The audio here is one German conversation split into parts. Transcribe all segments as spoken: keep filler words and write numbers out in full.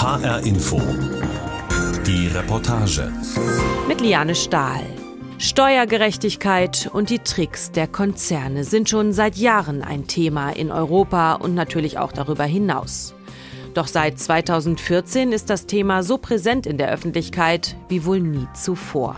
H R Info. Die Reportage. Mit Liane Stahl. Steuergerechtigkeit und die Tricks der Konzerne sind schon seit Jahren ein Thema in Europa und natürlich auch darüber hinaus. Doch seit zweitausendvierzehn ist das Thema so präsent in der Öffentlichkeit wie wohl nie zuvor.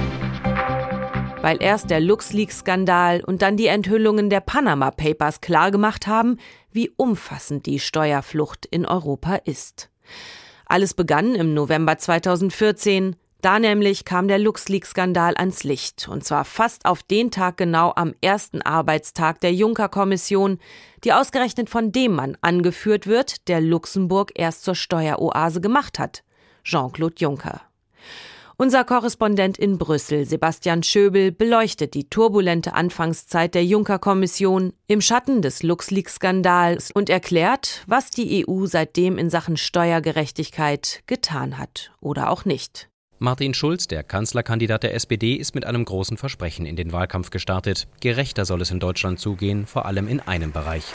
Weil erst der LuxLeaks-Skandal und dann die Enthüllungen der Panama Papers klargemacht haben, wie umfassend die Steuerflucht in Europa ist. Alles begann im November zweitausendvierzehn. Da nämlich kam der LuxLeaks-Skandal ans Licht, und zwar fast auf den Tag genau am ersten Arbeitstag der Juncker-Kommission, die ausgerechnet von dem Mann angeführt wird, der Luxemburg erst zur Steueroase gemacht hat, Jean-Claude Juncker. Unser Korrespondent in Brüssel, Sebastian Schöbel, beleuchtet die turbulente Anfangszeit der Juncker-Kommission im Schatten des LuxLeaks-Skandals und erklärt, was die E U seitdem in Sachen Steuergerechtigkeit getan hat oder auch nicht. Martin Schulz, der Kanzlerkandidat der S P D, ist mit einem großen Versprechen in den Wahlkampf gestartet. Gerechter soll es in Deutschland zugehen, vor allem in einem Bereich.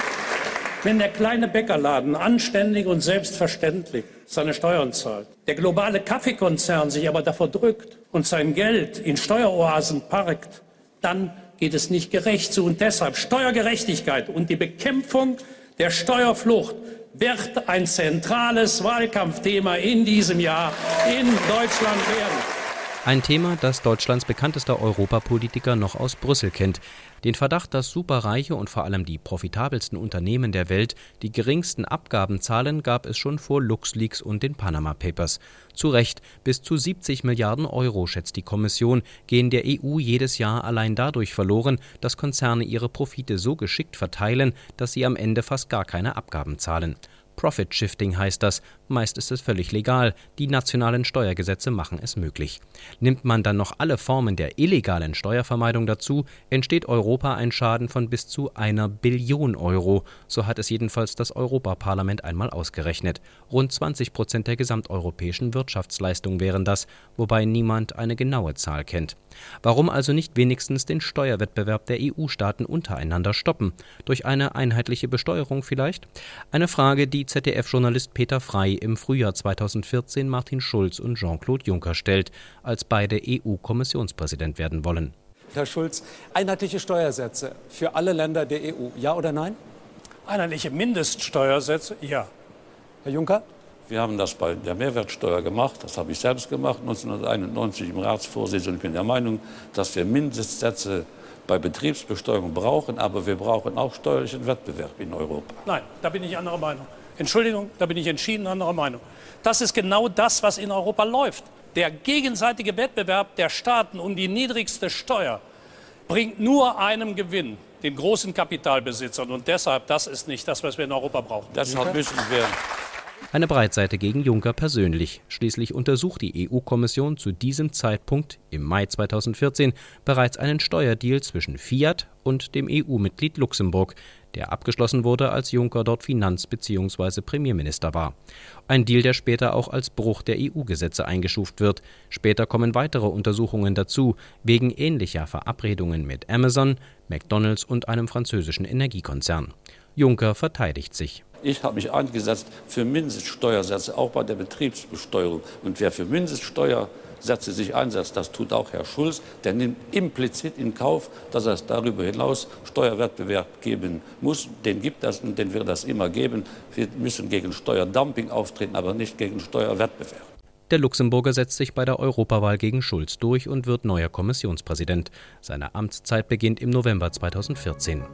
Wenn der kleine Bäckerladen anständig und selbstverständlich seine Steuern zahlt, der globale Kaffeekonzern sich aber davor drückt und sein Geld in Steueroasen parkt, dann geht es nicht gerecht zu. Und deshalb Steuergerechtigkeit und die Bekämpfung der Steuerflucht wird ein zentrales Wahlkampfthema in diesem Jahr in Deutschland werden. Ein Thema, das Deutschlands bekanntester Europapolitiker noch aus Brüssel kennt. Den Verdacht, dass superreiche und vor allem die profitabelsten Unternehmen der Welt die geringsten Abgaben zahlen, gab es schon vor LuxLeaks und den Panama Papers. Zu Recht, bis zu siebzig Milliarden Euro, schätzt die Kommission, gehen der E U jedes Jahr allein dadurch verloren, dass Konzerne ihre Profite so geschickt verteilen, dass sie am Ende fast gar keine Abgaben zahlen. Profit-Shifting heißt das. Meist ist es völlig legal. Die nationalen Steuergesetze machen es möglich. Nimmt man dann noch alle Formen der illegalen Steuervermeidung dazu, entsteht Europa ein Schaden von bis zu einer Billion Euro. So hat es jedenfalls das Europaparlament einmal ausgerechnet. Rund zwanzig Prozent der gesamteuropäischen Wirtschaftsleistung wären das, wobei niemand eine genaue Zahl kennt. Warum also nicht wenigstens den Steuerwettbewerb der E U-Staaten untereinander stoppen? Durch eine einheitliche Besteuerung vielleicht? Eine Frage, die Z D F-Journalist Peter Frey im Frühjahr zweitausendvierzehn Martin Schulz und Jean-Claude Juncker stellt, als beide E U-Kommissionspräsident werden wollen. Herr Schulz, einheitliche Steuersätze für alle Länder der E U, ja oder nein? Einheitliche Mindeststeuersätze, ja. Herr Juncker? Wir haben das bei der Mehrwertsteuer gemacht, das habe ich selbst gemacht, neunzehnhunderteinundneunzig im Ratsvorsitz. Und ich bin der Meinung, dass wir Mindestsätze bei Betriebsbesteuerung brauchen, aber wir brauchen auch steuerlichen Wettbewerb in Europa. Nein, da bin ich anderer Meinung. Entschuldigung, da bin ich entschieden anderer Meinung. Das ist genau das, was in Europa läuft. Der gegenseitige Wettbewerb der Staaten um die niedrigste Steuer bringt nur einem Gewinn, den großen Kapitalbesitzern. Und deshalb, das ist nicht das, was wir in Europa brauchen. Deshalb müssen wir... Eine Breitseite gegen Juncker persönlich. Schließlich untersucht die E U-Kommission zu diesem Zeitpunkt im Mai zweitausendvierzehn bereits einen Steuerdeal zwischen Fiat und dem E U-Mitglied Luxemburg, der abgeschlossen wurde, als Juncker dort Finanz- bzw. Premierminister war. Ein Deal, der später auch als Bruch der E U-Gesetze eingestuft wird. Später kommen weitere Untersuchungen dazu, wegen ähnlicher Verabredungen mit Amazon, McDonald's und einem französischen Energiekonzern. Juncker verteidigt sich. Ich habe mich eingesetzt für Mindeststeuersätze, auch bei der Betriebsbesteuerung. Und wer für Mindeststeuersätze sich einsetzt, das tut auch Herr Schulz, der nimmt implizit in Kauf, dass es darüber hinaus Steuerwettbewerb geben muss. Den gibt es und den wird es immer geben. Wir müssen gegen Steuerdumping auftreten, aber nicht gegen Steuerwettbewerb. Der Luxemburger setzt sich bei der Europawahl gegen Schulz durch und wird neuer Kommissionspräsident. Seine Amtszeit beginnt im November zweitausendvierzehn.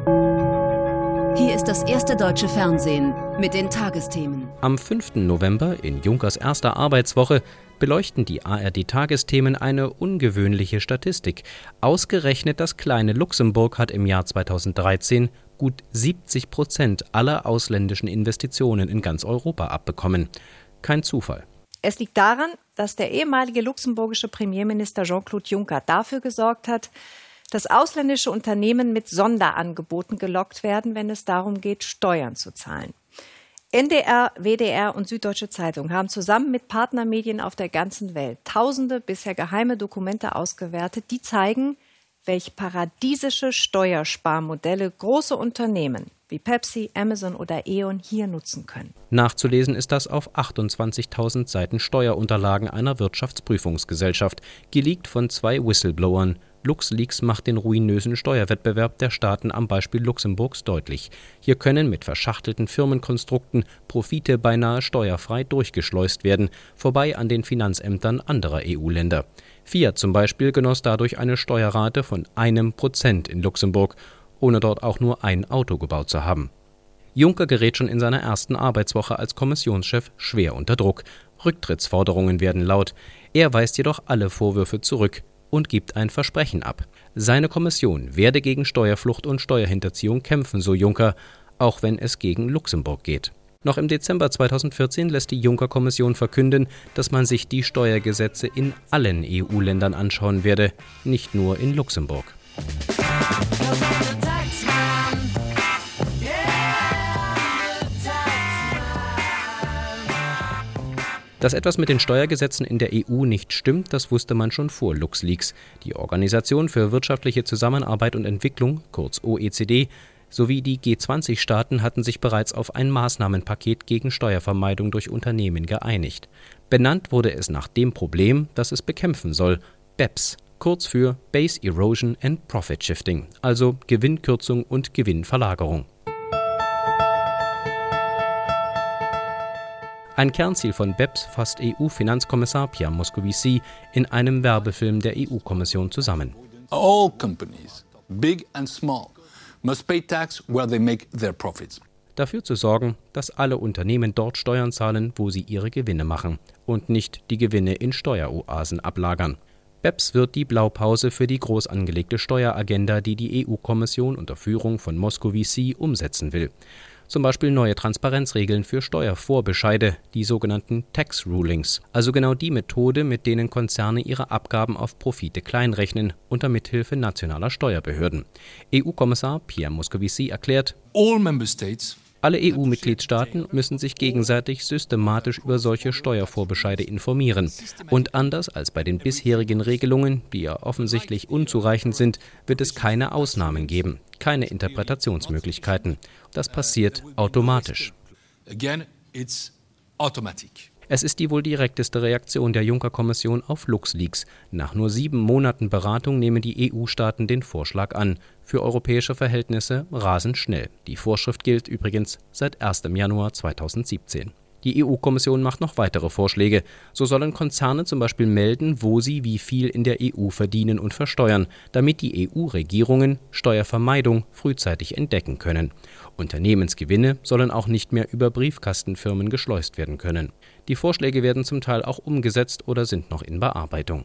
Hier ist das erste deutsche Fernsehen mit den Tagesthemen. Am fünften November, in Junckers erster Arbeitswoche, beleuchten die A R D-Tagesthemen eine ungewöhnliche Statistik. Ausgerechnet das kleine Luxemburg hat im Jahr zweitausenddreizehn gut siebzig Prozent aller ausländischen Investitionen in ganz Europa abbekommen. Kein Zufall. Es liegt daran, dass der ehemalige luxemburgische Premierminister Jean-Claude Juncker dafür gesorgt hat, dass ausländische Unternehmen mit Sonderangeboten gelockt werden, wenn es darum geht, Steuern zu zahlen. N D R, W D R und Süddeutsche Zeitung haben zusammen mit Partnermedien auf der ganzen Welt tausende bisher geheime Dokumente ausgewertet, die zeigen, welche paradiesische Steuersparmodelle große Unternehmen wie Pepsi, Amazon oder E.ON hier nutzen können. Nachzulesen ist das auf achtundzwanzigtausend Seiten Steuerunterlagen einer Wirtschaftsprüfungsgesellschaft, geleakt von zwei Whistleblowern. LuxLeaks macht den ruinösen Steuerwettbewerb der Staaten am Beispiel Luxemburgs deutlich. Hier können mit verschachtelten Firmenkonstrukten Profite beinahe steuerfrei durchgeschleust werden, vorbei an den Finanzämtern anderer E U-Länder. Fiat zum Beispiel genoss dadurch eine Steuerrate von einem Prozent in Luxemburg, ohne dort auch nur ein Auto gebaut zu haben. Juncker gerät schon in seiner ersten Arbeitswoche als Kommissionschef schwer unter Druck. Rücktrittsforderungen werden laut. Er weist jedoch alle Vorwürfe zurück und gibt ein Versprechen ab. Seine Kommission werde gegen Steuerflucht und Steuerhinterziehung kämpfen, so Juncker, auch wenn es gegen Luxemburg geht. Noch im Dezember zweitausendvierzehn lässt die Juncker-Kommission verkünden, dass man sich die Steuergesetze in allen E U-Ländern anschauen werde, nicht nur in Luxemburg. Dass etwas mit den Steuergesetzen in der E U nicht stimmt, das wusste man schon vor LuxLeaks. Die Organisation für wirtschaftliche Zusammenarbeit und Entwicklung, kurz O E C D, sowie die G zwanzig Staaten hatten sich bereits auf ein Maßnahmenpaket gegen Steuervermeidung durch Unternehmen geeinigt. Benannt wurde es nach dem Problem, das es bekämpfen soll, BEPS, kurz für Base Erosion and Profit Shifting, also Gewinnkürzung und Gewinnverlagerung. Ein Kernziel von BEPS fasst E U-Finanzkommissar Pierre Moscovici in einem Werbefilm der E U-Kommission zusammen. All companies, big and small, must pay tax where they make their profits. Dafür zu sorgen, dass alle Unternehmen dort Steuern zahlen, wo sie ihre Gewinne machen und nicht die Gewinne in Steueroasen ablagern. BEPS wird die Blaupause für die groß angelegte Steueragenda, die die E U-Kommission unter Führung von Moscovici umsetzen will. Zum Beispiel neue Transparenzregeln für Steuervorbescheide, die sogenannten Tax Rulings, also genau die Methode, mit denen Konzerne ihre Abgaben auf Profite kleinrechnen, unter Mithilfe nationaler Steuerbehörden. E U-Kommissar Pierre Moscovici erklärt, All member states alle E U-Mitgliedstaaten müssen sich gegenseitig systematisch über solche Steuervorbescheide informieren. Und anders als bei den bisherigen Regelungen, die ja offensichtlich unzureichend sind, wird es keine Ausnahmen geben, keine Interpretationsmöglichkeiten. Das passiert automatisch. Again, it's automatic. Es ist die wohl direkteste Reaktion der Juncker-Kommission auf LuxLeaks. Nach nur sieben Monaten Beratung nehmen die E U-Staaten den Vorschlag an. Für europäische Verhältnisse rasend schnell. Die Vorschrift gilt übrigens seit erstem Januar zweitausendsiebzehn. Die E U-Kommission macht noch weitere Vorschläge. So sollen Konzerne zum Beispiel melden, wo sie wie viel in der E U verdienen und versteuern, damit die E U-Regierungen Steuervermeidung frühzeitig entdecken können. Unternehmensgewinne sollen auch nicht mehr über Briefkastenfirmen geschleust werden können. Die Vorschläge werden zum Teil auch umgesetzt oder sind noch in Bearbeitung.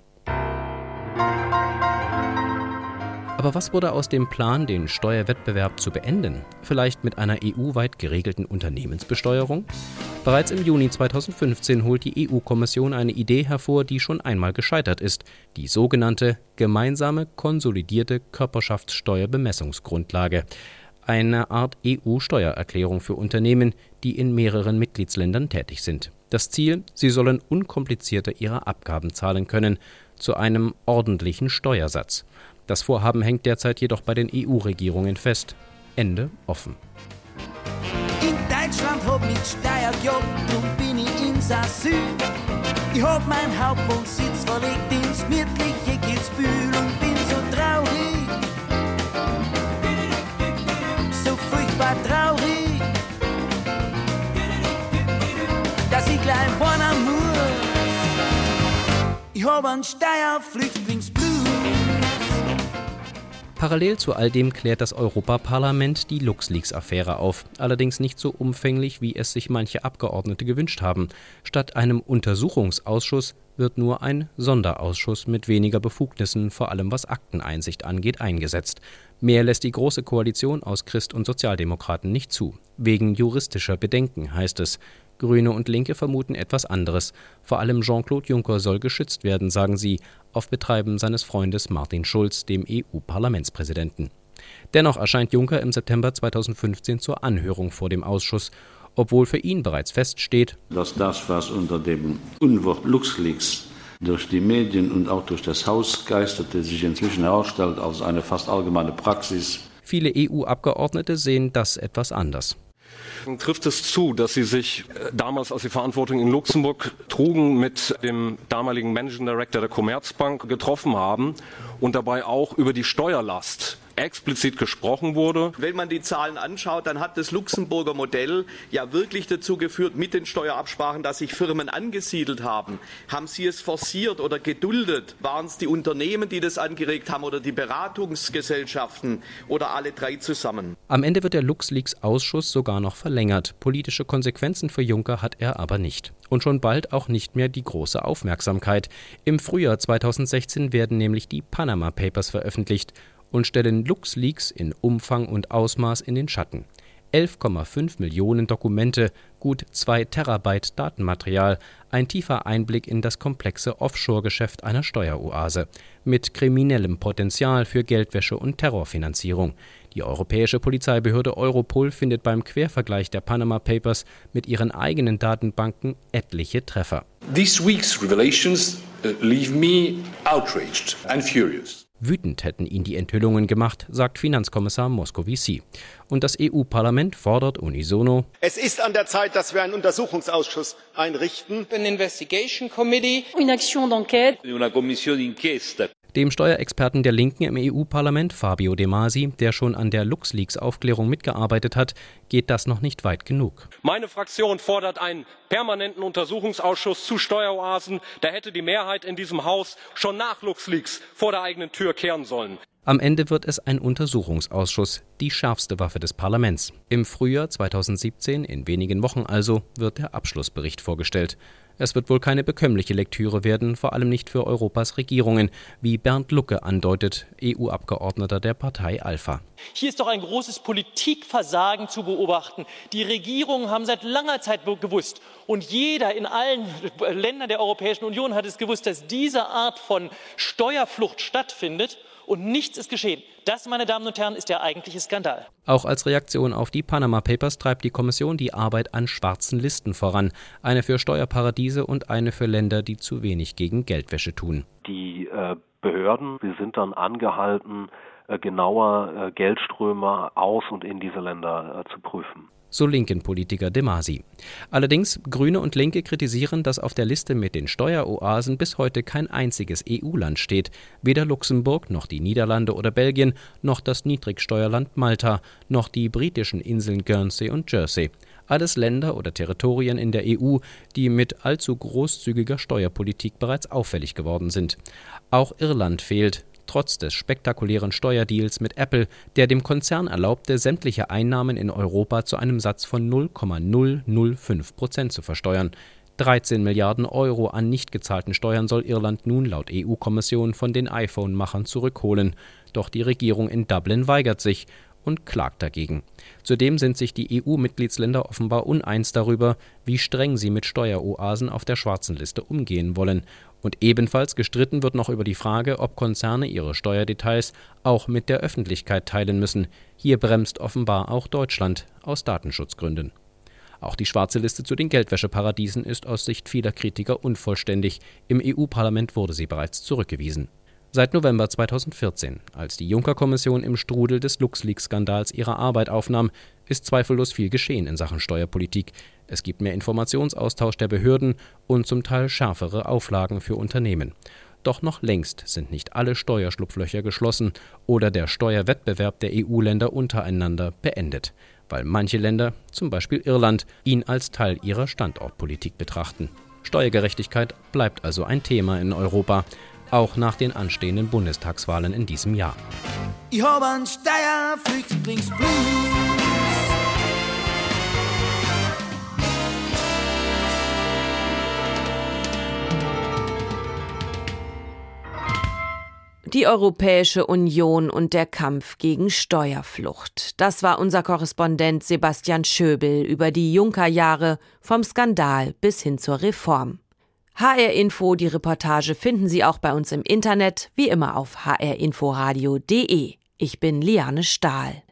Aber was wurde aus dem Plan, den Steuerwettbewerb zu beenden? Vielleicht mit einer E U-weit geregelten Unternehmensbesteuerung? Bereits im Juni zweitausendfünfzehn holt die E U-Kommission eine Idee hervor, die schon einmal gescheitert ist. Die sogenannte gemeinsame konsolidierte Körperschaftssteuerbemessungsgrundlage. Eine Art E U-Steuererklärung für Unternehmen, die in mehreren Mitgliedsländern tätig sind. Das Ziel, sie sollen unkomplizierter ihre Abgaben zahlen können, zu einem ordentlichen Steuersatz. Das Vorhaben hängt derzeit jedoch bei den E U-Regierungen fest. Ende offen. In Deutschland hab ich Steuer gehabt und bin ich ins Asyl. Ich hab meinen Hauptwohnsitz verlegt ins gemütliche Kitzbühel und bin so traurig, so furchtbar traurig, dass ich gleich wohnen muss. Ich hab einen Steuerflüchtlingsblues. Parallel zu all dem klärt das Europaparlament die LuxLeaks-Affäre auf, allerdings nicht so umfänglich, wie es sich manche Abgeordnete gewünscht haben. Statt einem Untersuchungsausschuss wird nur ein Sonderausschuss mit weniger Befugnissen, vor allem was Akteneinsicht angeht, eingesetzt. Mehr lässt die Große Koalition aus Christ- und Sozialdemokraten nicht zu. Wegen juristischer Bedenken, heißt es. Grüne und Linke vermuten etwas anderes. Vor allem Jean-Claude Juncker soll geschützt werden, sagen sie, auf Betreiben seines Freundes Martin Schulz, dem E U-Parlamentspräsidenten. Dennoch erscheint Juncker im September zweitausendfünfzehn zur Anhörung vor dem Ausschuss, obwohl für ihn bereits feststeht, dass das, was unter dem Unwort LuxLeaks durch die Medien und auch durch das Haus geisterte, sich inzwischen herausstellt als eine fast allgemeine Praxis Viele E U-Abgeordnete sehen das etwas anders. Trifft es zu, dass Sie sich damals, als Sie Verantwortung in Luxemburg trugen, mit dem damaligen Managing Director der Commerzbank getroffen haben und dabei auch über die Steuerlast explizit gesprochen wurde? Wenn man die Zahlen anschaut, dann hat das Luxemburger Modell ja wirklich dazu geführt, mit den Steuerabsprachen, dass sich Firmen angesiedelt haben. Haben Sie es forciert oder geduldet? Waren es die Unternehmen, die das angeregt haben, oder die Beratungsgesellschaften oder alle drei zusammen? Am Ende wird der LuxLeaks-Ausschuss sogar noch verlängert. Politische Konsequenzen für Juncker hat er aber nicht. Und schon bald auch nicht mehr die große Aufmerksamkeit. Im Frühjahr zweitausendsechzehn werden nämlich die Panama Papers veröffentlicht und stellen LuxLeaks in Umfang und Ausmaß in den Schatten. elf Komma fünf Millionen Dokumente, gut zwei Terabyte Datenmaterial, ein tiefer Einblick in das komplexe Offshore-Geschäft einer Steueroase mit kriminellem Potenzial für Geldwäsche und Terrorfinanzierung. Die europäische Polizeibehörde Europol findet beim Quervergleich der Panama Papers mit ihren eigenen Datenbanken etliche Treffer. This week's revelations uh, leave me outraged and furious. Wütend hätten ihn die Enthüllungen gemacht, sagt Finanzkommissar Moscovici. Und das E U-Parlament fordert unisono: Es ist an der Zeit, dass wir einen Untersuchungsausschuss einrichten. An investigation committee, une action d'enquête, una commission d'inchiesta. Dem Steuerexperten der Linken im E U-Parlament, Fabio De Masi, der schon an der LuxLeaks-Aufklärung mitgearbeitet hat, geht das noch nicht weit genug. Meine Fraktion fordert einen permanenten Untersuchungsausschuss zu Steueroasen. Da hätte die Mehrheit in diesem Haus schon nach LuxLeaks vor der eigenen Tür kehren sollen. Am Ende wird es ein Untersuchungsausschuss, die schärfste Waffe des Parlaments. Im Frühjahr zweitausendsiebzehn, in wenigen Wochen also, wird der Abschlussbericht vorgestellt. Es wird wohl keine bekömmliche Lektüre werden, vor allem nicht für Europas Regierungen, wie Bernd Lucke andeutet, E U-Abgeordneter der Partei Alpha. Hier ist doch ein großes Politikversagen zu beobachten. Die Regierungen haben seit langer Zeit gewusst und jeder in allen Ländern der Europäischen Union hat es gewusst, dass diese Art von Steuerflucht stattfindet. Und nichts ist geschehen. Das, meine Damen und Herren, ist der eigentliche Skandal. Auch als Reaktion auf die Panama Papers treibt die Kommission die Arbeit an schwarzen Listen voran. Eine für Steuerparadiese und eine für Länder, die zu wenig gegen Geldwäsche tun. Die äh, Behörden, die sind dann angehalten, äh, genauer äh, Geldströme aus und in diese Länder äh, zu prüfen. So linken Politiker De Masi. Allerdings, Grüne und Linke kritisieren, dass auf der Liste mit den Steueroasen bis heute kein einziges E U-Land steht. Weder Luxemburg, noch die Niederlande oder Belgien, noch das Niedrigsteuerland Malta, noch die britischen Inseln Guernsey und Jersey. Alles Länder oder Territorien in der E U, die mit allzu großzügiger Steuerpolitik bereits auffällig geworden sind. Auch Irland fehlt. Trotz des spektakulären Steuerdeals mit Apple, der dem Konzern erlaubte, sämtliche Einnahmen in Europa zu einem Satz von null Komma null null fünf Prozent zu versteuern. dreizehn Milliarden Euro an nicht gezahlten Steuern soll Irland nun laut E U-Kommission von den iPhone-Machern zurückholen. Doch die Regierung in Dublin weigert sich und klagt dagegen. Zudem sind sich die E U-Mitgliedsländer offenbar uneins darüber, wie streng sie mit Steueroasen auf der schwarzen Liste umgehen wollen. Und ebenfalls gestritten wird noch über die Frage, ob Konzerne ihre Steuerdetails auch mit der Öffentlichkeit teilen müssen. Hier bremst offenbar auch Deutschland aus Datenschutzgründen. Auch die schwarze Liste zu den Geldwäscheparadiesen ist aus Sicht vieler Kritiker unvollständig. Im E U-Parlament wurde sie bereits zurückgewiesen. Seit November zweitausendvierzehn, als die Juncker-Kommission im Strudel des LuxLeaks-Skandals ihre Arbeit aufnahm, ist zweifellos viel geschehen in Sachen Steuerpolitik. Es gibt mehr Informationsaustausch der Behörden und zum Teil schärfere Auflagen für Unternehmen. Doch noch längst sind nicht alle Steuerschlupflöcher geschlossen oder der Steuerwettbewerb der E U-Länder untereinander beendet, weil manche Länder, zum Beispiel Irland, ihn als Teil ihrer Standortpolitik betrachten. Steuergerechtigkeit bleibt also ein Thema in Europa, auch nach den anstehenden Bundestagswahlen in diesem Jahr. Ich habe einen Steuerflüchtlingsblues. Die Europäische Union und der Kampf gegen Steuerflucht. Das war unser Korrespondent Sebastian Schöbel über die Juncker-Jahre vom Skandal bis hin zur Reform. H R Info, die Reportage finden Sie auch bei uns im Internet, wie immer auf h r info radio punkt d e. Ich bin Liane Stahl.